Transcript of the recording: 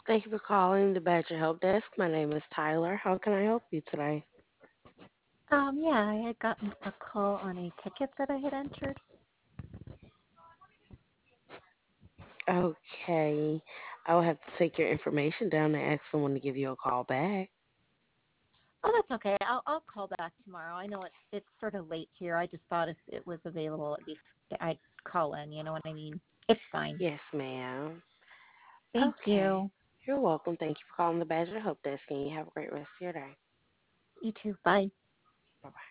Thank you for calling the Badger Help Desk. My name is Tyler. How can I help you today? Yeah, I had gotten a call on a ticket that I had entered. Okay. I will have to take your information down and ask someone to give you a call back. Oh, that's okay. I'll call back tomorrow. I know it's sort of late here. I just thought if it was available, at least I'd call in. You know what I mean? It's fine. Yes, ma'am. Thank Okay. you. You're welcome. Thank you for calling the Badger Help Desk, and you have a great rest of your day. You too. Bye. Bye bye.